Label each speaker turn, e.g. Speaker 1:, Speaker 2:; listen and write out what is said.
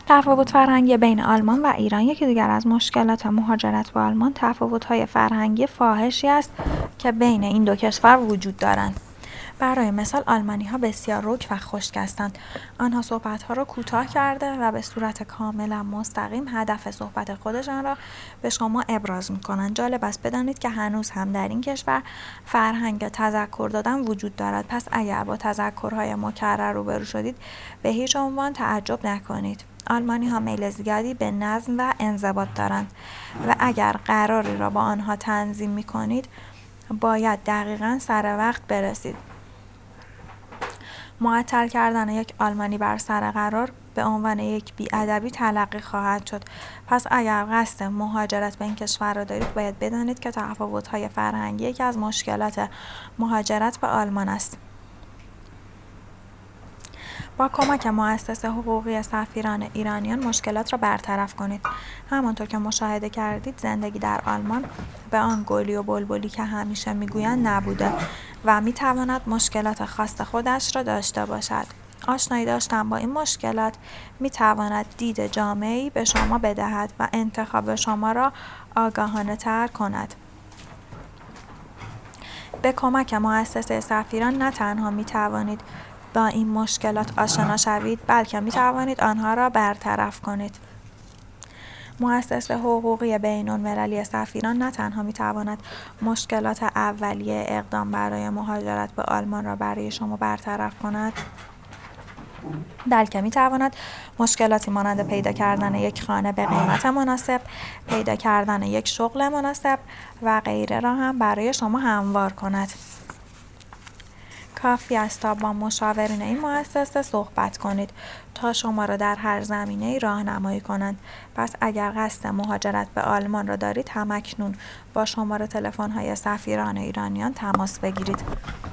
Speaker 1: تفاوت فرهنگی بین آلمان و ایران یکی دیگر از مشکلات مهاجرت به آلمان تفاوت‌های فرهنگی فاحشی است که بین این دو کشور وجود دارند. برای مثال آلمانی‌ها بسیار رک و خشک هستند. آنها صحبت‌ها را کوتاه کرده و به صورت کاملا مستقیم هدف صحبت خودشان را به شما ابراز می‌کنند. جالب است بدانید که هنوز هم در این کشور فرهنگ تذکر دادن وجود دارد. پس اگر با تذکرهای مکرر روبرو شدید به هیچ عنوان تعجب نکنید. آلمانی‌ها میل زیادی به نظم و انضباط دارند و اگر قراری را با آنها تنظیم می‌کنید باید دقیقاً سر وقت برسید. معطل کردن یک آلمانی بر سر قرار به عنوان یک بی‌ادبی تلقی خواهد شد. پس اگر قصد مهاجرت به این کشور را دارید باید بدانید که تفاوت‌های فرهنگی یکی از مشکلات مهاجرت به آلمان است. با کمک مؤسسه حقوقی سفیران ایرانیان مشکلات را برطرف کنید. همانطور که مشاهده کردید زندگی در آلمان به آن گلی و بلبلی که همیشه میگویند نبوده و میتواند مشکلات خاص خودش را داشته باشد. آشنایی داشتن با این مشکلات میتواند دید جامعی به شما بدهد و انتخاب شما را آگاهانه تر کند. به کمک مؤسسه سفیران نه تنها میتوانید با این مشکلات آشنا شوید بلکه می توانید آنها را برطرف کنید. مؤسسه حقوقی بین‌المللی سفیران نه تنها می تواند مشکلات اولیه اقدام برای مهاجرت به آلمان را برای شما برطرف کند بلکه می تواند مشکلاتی مانند پیدا کردن یک خانه به قیمت مناسب، پیدا کردن یک شغل مناسب و غیره را هم برای شما هموار کند. کافی است تا با مشاورین این مؤسسه صحبت کنید تا شما را در هر زمینه‌ای راهنمایی کنند. پس اگر قصد مهاجرت به آلمان را دارید همکنون با شماره تلفن‌های سفیران ایرانیان تماس بگیرید.